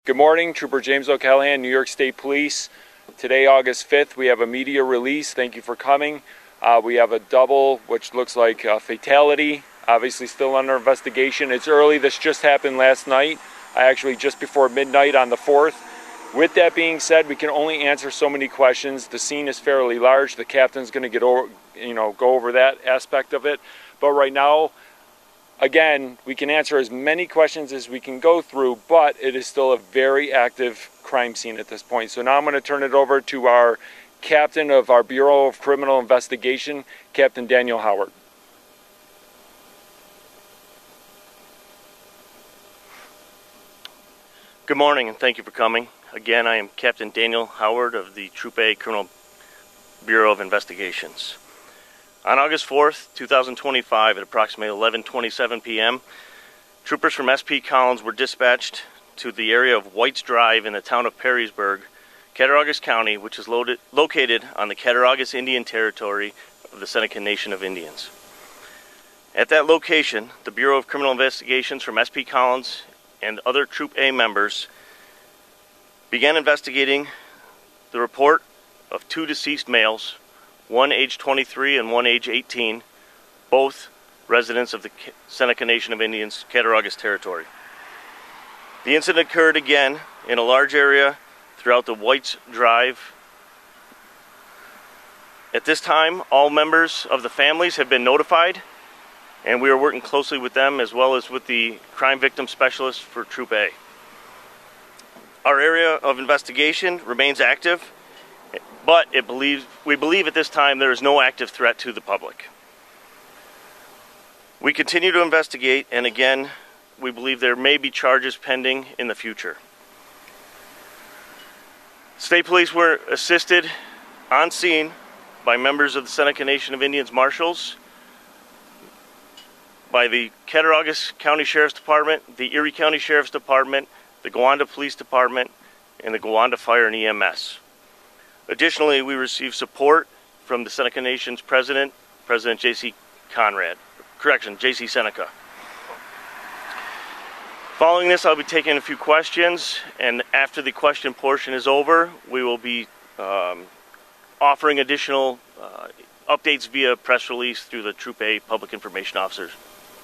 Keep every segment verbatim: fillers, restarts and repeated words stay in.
Good morning, Trooper James O'Callahan, New York State Police. Today, August fifth, we have a media release. Thank you for coming. Uh, we have a double, which looks like a fatality, obviously still under investigation. It's early, this just happened last night, actually just before midnight on the fourth. With that being said, we can only answer so many questions. The scene is fairly large. The captain's going to get over, you know, go over that aspect of it. But right now, again, we can answer as many questions as we can go through, but it is still a very active crime scene at this point. So now I'm going to turn it over to our captain of our Bureau of Criminal Investigation, Captain Daniel Howard. Good morning and thank you for coming. Again, I am Captain Daniel Howard of the Troop A Criminal Bureau of Investigations. On August fourth, two thousand twenty-five, at approximately eleven twenty-seven p m, troopers from S P Collins were dispatched to the area of White's Drive in the town of Perrysburg, Cattaraugus County, which is loaded, located on the Cattaraugus Indian Territory of the Seneca Nation of Indians. At that location, the Bureau of Criminal Investigations from S P Collins and other Troop A members began investigating the report of two deceased males, one age twenty-three and one age eighteen, both residents of the Seneca Nation of Indians, Cattaraugus Territory. The incident occurred again in a large area throughout the White's Drive. At this time, all members of the families have been notified, and we are working closely with them as well as with the crime victim specialist for Troop A. Our area of investigation remains active, but it believes, we believe at this time there is no active threat to the public. We continue to investigate, and again, we believe there may be charges pending in the future. State Police were assisted on scene by members of the Seneca Nation of Indians Marshals, by the Cattaraugus County Sheriff's Department, the Erie County Sheriff's Department, the Gowanda Police Department, and the Gowanda Fire and E M S. Additionally, we received support from the Seneca Nation's president, President J C Conrad, correction, J C Seneca. Following this, I'll be taking a few questions, and after the question portion is over, we will be um, offering additional uh, updates via press release through the Troop A Public Information Officers.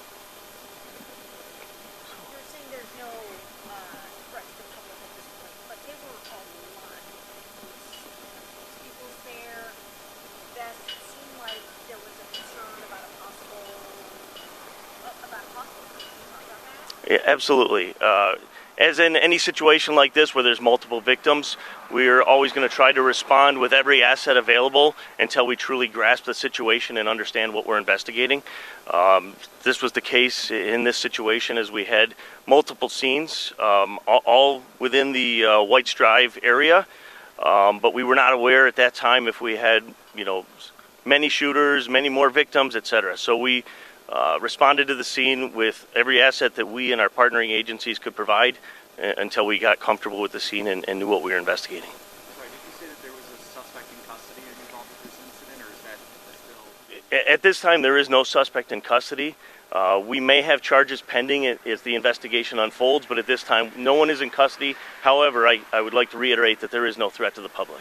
Yeah, absolutely. Uh, as in any situation like this where there's multiple victims, we're always going to try to respond with every asset available until we truly grasp the situation and understand what we're investigating. Um, this was the case in this situation as we had multiple scenes, um, all, all within the uh, White's Drive area, um, but we were not aware at that time if we had, you know, many shooters, many more victims, et cetera. So we Uh, responded to the scene with every asset that we and our partnering agencies could provide uh, until we got comfortable with the scene and, and knew what we were investigating. Sorry, did you say that there was a suspect in custody involved with this incident, or is that still... At this time, there is no suspect in custody. Uh, we may have charges pending as the investigation unfolds, but at this time, no one is in custody. However, I, I would like to reiterate that there is no threat to the public.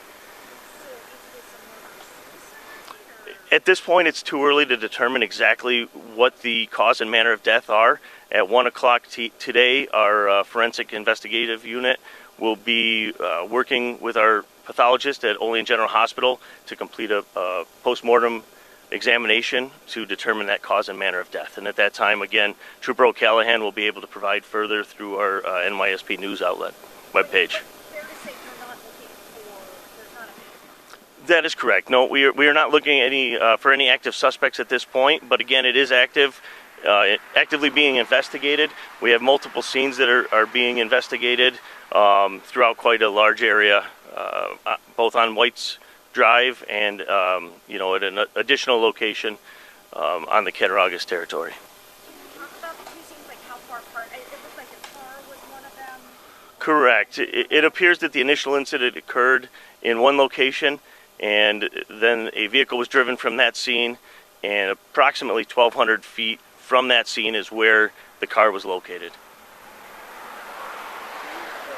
At this point, it's too early to determine exactly what the cause and manner of death are. At one o'clock today, our uh, forensic investigative unit will be uh, working with our pathologist at Olean General Hospital to complete a, a post-mortem examination to determine that cause and manner of death. And at that time, again, Trooper O'Callahan will be able to provide further through our uh, N Y S P News outlet webpage. That is correct. No, we are, we are not looking at any, uh, for any active suspects at this point, but again, it is active, uh, actively being investigated. We have multiple scenes that are, are being investigated um, throughout quite a large area, uh, both on White's Drive and, um, you know, at an additional location um, on the Cattaraugus Territory. Can you talk about the two scenes, like how far apart? It looked like a car was one of them. Correct. It, it appears that the initial incident occurred in one location, and then a vehicle was driven from that scene, and approximately twelve hundred feet from that scene is where the car was located.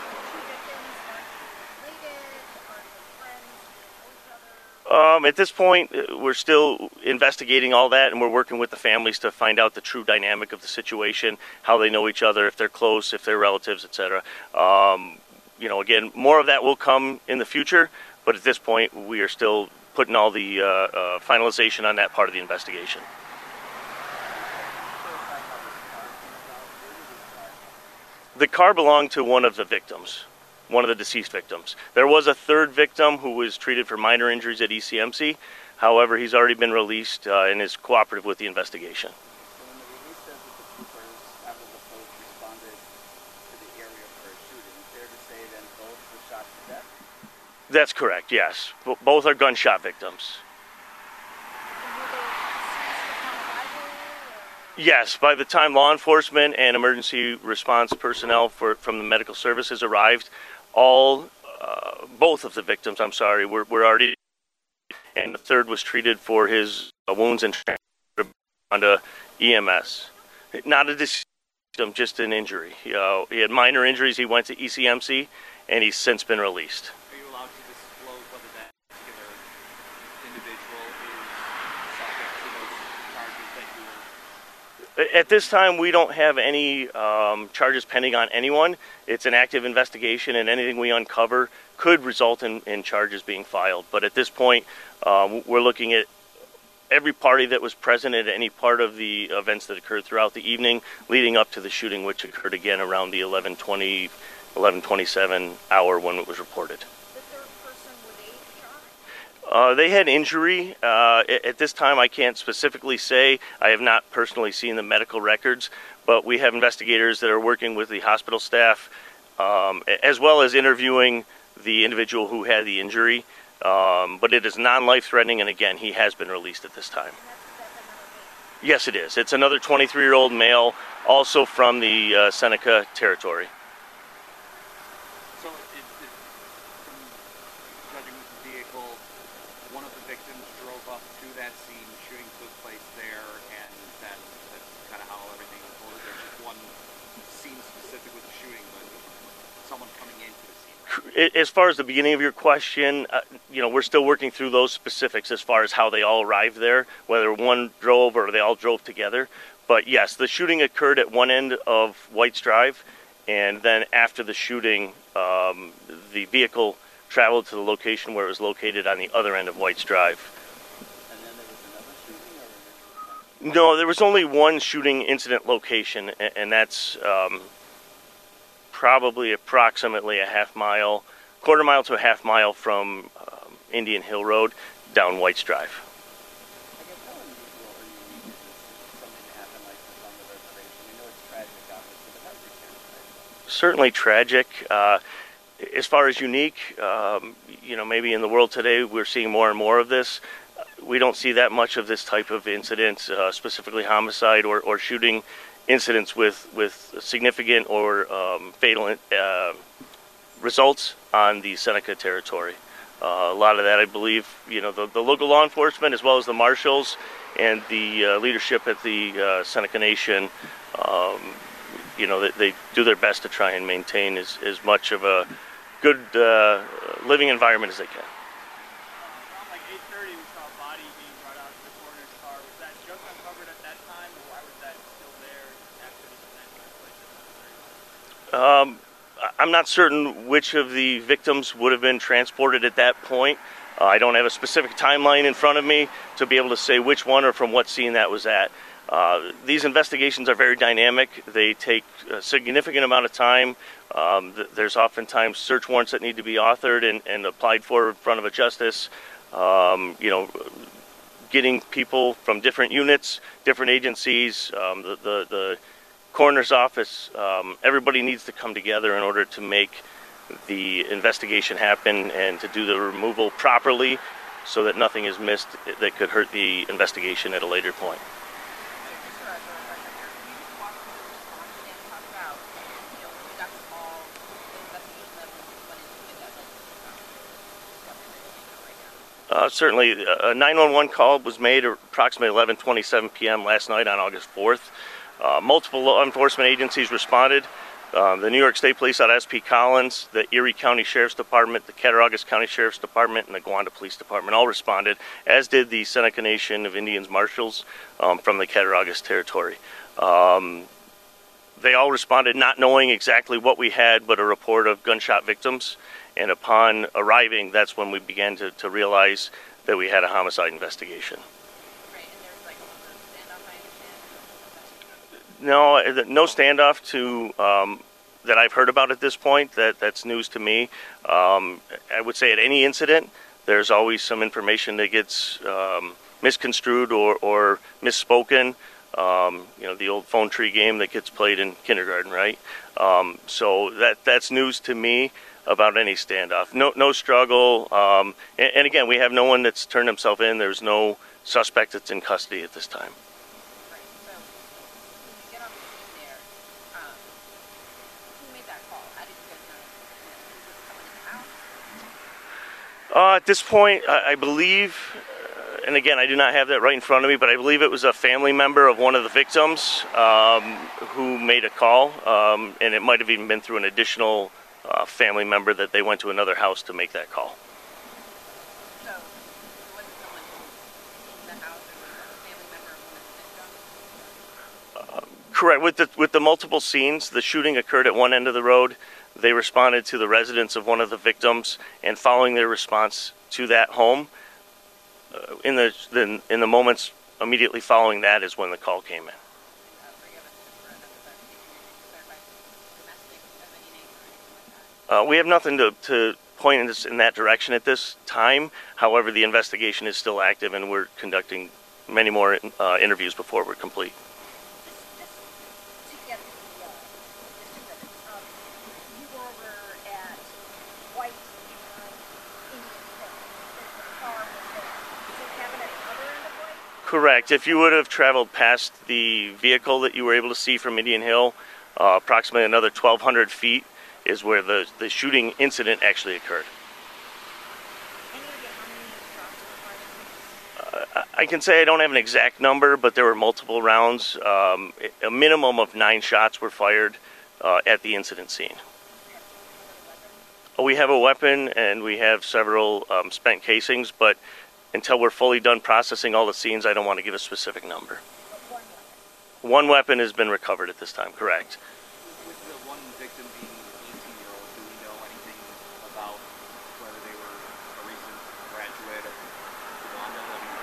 Um, at this point, uh, we're still investigating all that, and we're working with the families to find out the true dynamic of the situation, how they know each other, if they're close, if they're relatives, et cetera. Um, you know, again, more of that will come in the future, but at this point, we are still putting all the uh, uh, finalization on that part of the investigation. The car belonged to one of the victims, one of the deceased victims. There was a third victim who was treated for minor injuries at E C M C. However, he's already been released uh, and is cooperative with the investigation. So when the release says that the troopers, after the post, responded to the area for a shooting, fair to say then both were shot to death? That's correct, yes. B- both are gunshot victims. Yes, by the time law enforcement and emergency response personnel for, from the medical services arrived, all, uh, both of the victims, I'm sorry, were, were already, and the third was treated for his uh, wounds and transferred onto E M S. Not a deceased victim, just an injury. He, uh, he had minor injuries. He went to E C M C, and he's since been released. Are you allowed to disclose whether that particular individual is subject to those charges that you were? At this time, we don't have any um, charges pending on anyone. It's an active investigation, and anything we uncover could result in, in charges being filed. But at this point, um, we're looking at every party that was present at any part of the events that occurred throughout the evening leading up to the shooting, which occurred again around the eleven twenty, eleven twenty-seven hour when it was reported. The third person, were they shot? Uh, they had injury. Uh, at this time, I can't specifically say. I have not personally seen the medical records, but we have investigators that are working with the hospital staff, um, as well as interviewing the individual who had the injury. Um, but it is non-life-threatening, and again, he has been released at this time. And that's, that's another case. Yes, it is. It's another twenty-three-year-old male, also from the uh, Seneca territory. So, it, it, from judging the vehicle, one of the victims drove up to that scene, the shooting took place there, and then that's kind of how everything unfolded. There's just one scene specific with the shooting, but someone coming into the scene. As far as the beginning of your question, uh, you know, we're still working through those specifics as far as how they all arrived there, whether one drove or they all drove together. But yes, the shooting occurred at one end of White's Drive, and then after the shooting, um, the vehicle traveled to the location where it was located on the other end of White's Drive. And then there was another shooting, or? No, there was only one shooting incident location, a- and that's um, probably approximately a half mile, quarter mile to a half mile from um, Indian Hill Road down White's Drive. I guess how unusual or unique is this, something to happen like this on the reservation? We know it's tragic, obviously, but how do you characterize it? Certainly tragic. Uh, as far as unique, um, you know, maybe in the world today we're seeing more and more of this. We don't see that much of this type of incident, uh, specifically homicide or, or shooting incidents with, with significant or um, fatal uh, results on the Seneca territory. Uh, a lot of that, I believe, you know, the, the local law enforcement as well as the marshals and the uh, leadership at the uh, Seneca Nation, um, you know, they, they do their best to try and maintain as, as much of a good uh, living environment as they can. Around like eight thirty, we saw a body being brought out to the coroner's car. Was that just uncovered at that time, or why was that still there after this event took place at seven thirty? Um, I- I'm not certain which of the victims would have been transported at that point. Uh, I don't have a specific timeline in front of me to be able to say which one or from what scene that was at. Uh, these investigations are very dynamic. They take a significant amount of time. Um, th- there's oftentimes search warrants that need to be authored and, and applied for in front of a justice. Um, you know, getting people from different units, different agencies, um, the, the, the coroner's office, um, everybody needs to come together in order to make the investigation happen and to do the removal properly so that nothing is missed that could hurt the investigation at a later point. Just for a refresher here, can you just walk through the response and talk about, you know, when you got the call, the investigation that went into it, that led to this discovery that you know right now? Uh, certainly, a nine one one call was made at approximately eleven twenty-seven p m last night on August fourth. Uh, multiple law enforcement agencies responded. Um, the New York State Police out of S P Collins, the Erie County Sheriff's Department, the Cattaraugus County Sheriff's Department, and the Gowanda Police Department all responded, as did the Seneca Nation of Indians Marshals um, from the Cattaraugus Territory. Um, they all responded not knowing exactly what we had, but a report of gunshot victims. And upon arriving, that's when we began to, to realize that we had a homicide investigation. Right, and there was like a little bit of standoff, I understand. No, no standoff to um, that I've heard about at this point. That that's news to me. Um, I would say at any incident, there's always some information that gets um, misconstrued or, or misspoken. Um, you know, the old phone tree game that gets played in kindergarten, right? Um, so that that's news to me about any standoff. No, no struggle. Um, and, and again, we have no one that's turned himself in. There's no suspect that's in custody at this time. Right, so when you get on the scene there, um, who made that call? How did you guys know, you know who was coming in the house? Uh, at this point, I, I believe, uh, and again, I do not have that right in front of me, but I believe it was a family member of one of the victims um, who made a call, um, and it might have even been through an additional uh, family member that they went to another house to make that call. So, it wasn't someone who was in the house, or was it a family member of one of the victims? Correct. With the with the multiple scenes, the shooting occurred at one end of the road. They responded to the residence of one of the victims, and following their response to that home, uh, in the, the in the moments immediately following that is when the call came in. Uh, forgive us just for another clarification. Domestic of any nature or anything like that? Uh, we have nothing to, to point in, this, in that direction at this time. However, the investigation is still active, and we're conducting many more uh, interviews before we're complete. Just to get the, uh, just a minute, um, you were over at White uh, Indian Hill, the car was there. Does it have it at the other end of White? Correct. If you would have traveled past the vehicle that you were able to see from Indian Hill, uh, approximately another twelve hundred feet is where the, the shooting incident actually occurred. Any idea how many shots were fired? I can say I don't have an exact number, but there were multiple rounds. Um, a minimum of nine shots were fired uh, at the incident scene. We have a weapon, and we have several um, spent casings, but until we're fully done processing all the scenes, I don't want to give a specific number. One weapon. One weapon has been recovered at this time, correct. With the one victim being an eighteen-year-old, do we know anything about whether they were a recent graduate of Gowanda? I mean,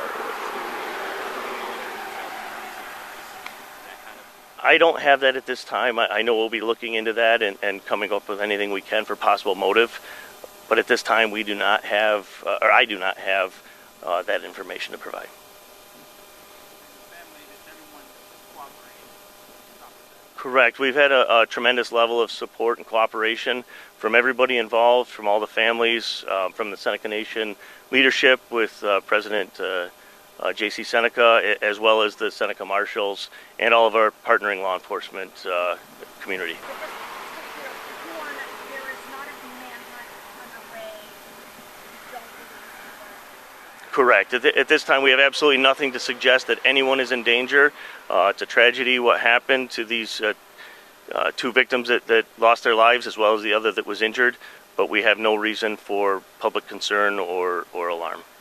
that kind of. I don't have that at this time. I, I know we'll be looking into that and, and coming up with anything we can for possible motive. But at this time, we do not have, uh, or I do not have, uh, that information to provide. Family, does everyone cooperate? Stop with that. Correct. We've had a, a tremendous level of support and cooperation from everybody involved, from all the families, uh, from the Seneca Nation leadership with uh, President uh, uh, J C Seneca, as well as the Seneca Marshals and all of our partnering law enforcement uh, community. But just, just to be clear, Warren, there is not a manhunt underway. You don't believe that. Correct. At, th at this time, we have absolutely nothing to suggest that anyone is in danger. Uh, it's a tragedy what happened to these uh, uh, two victims that, that lost their lives, as well as the other that was injured, but we have no reason for public concern or, or alarm.